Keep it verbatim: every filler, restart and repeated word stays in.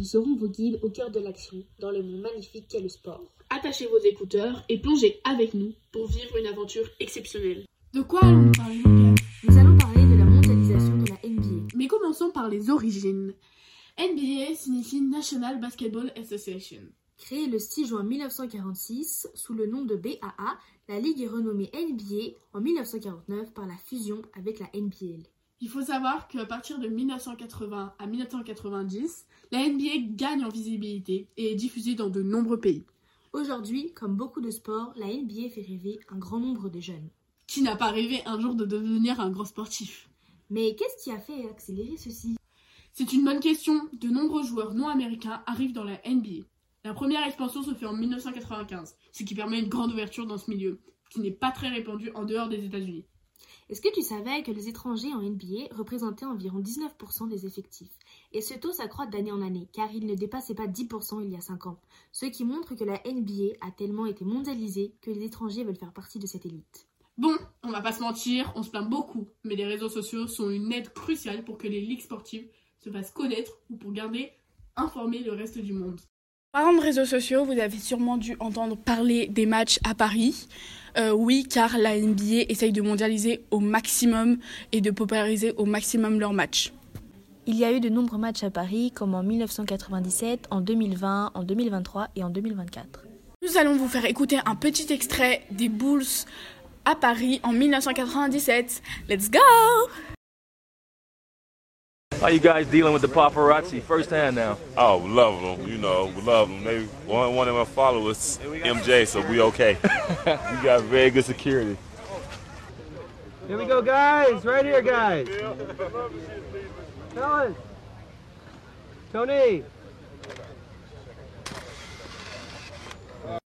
serons vos guides au cœur de l'action, dans le monde magnifique qu'est le sport. Attachez vos écouteurs et plongez avec nous pour vivre une aventure exceptionnelle. De quoi allons-nous parler, mon gars ? Nous allons parler de la mondialisation de la N B A. Mais commençons par les origines. N B A signifie National Basketball Association. Créée le six juin mille neuf cent quarante-six sous le nom de B A A, la ligue est renommée N B A en mille neuf cent quarante-neuf par la fusion avec la N B L. Il faut savoir qu'à partir de mille neuf cent quatre-vingts à mille neuf cent quatre-vingt-dix, la N B A gagne en visibilité et est diffusée dans de nombreux pays. Aujourd'hui, comme beaucoup de sports, la N B A fait rêver un grand nombre de jeunes. Qui n'a pas rêvé un jour de devenir un grand sportif ? Mais qu'est-ce qui a fait accélérer ceci ? C'est une bonne question. De nombreux joueurs non américains arrivent dans la N B A. La première expansion se fait en mille neuf cent quatre-vingt-quinze, ce qui permet une grande ouverture dans ce milieu, qui n'est pas très répandu en dehors des États-Unis. Est-ce que tu savais que les étrangers en N B A représentaient environ dix-neuf pour cent des effectifs ? Et ce taux s'accroît d'année en année, car il ne dépassait pas dix pour cent il y a cinq ans, ce qui montre que la N B A a tellement été mondialisée que les étrangers veulent faire partie de cette élite. Bon, on va pas se mentir, on se plaint beaucoup, mais les réseaux sociaux sont une aide cruciale pour que les ligues sportives se fassent connaître ou pour garder informé le reste du monde. Parlant de réseaux sociaux, vous avez sûrement dû entendre parler des matchs à Paris. Euh, oui, car la N B A essaye de mondialiser au maximum et de populariser au maximum leurs matchs. Il y a eu de nombreux matchs à Paris, comme en mille neuf cent quatre-vingt-dix-sept, en deux mille vingt, en deux mille vingt-trois et en deux mille vingt-quatre. Nous allons vous faire écouter un petit extrait des Bulls à Paris en mille neuf cent quatre-vingt-dix-sept. Let's go! How you guys dealing with the paparazzi firsthand now? Oh, we love them, you know, we love them. They one, one of them follow us, M J, so we okay. We got very good security. Here we go, guys. Right here, guys. Fellas. Tony.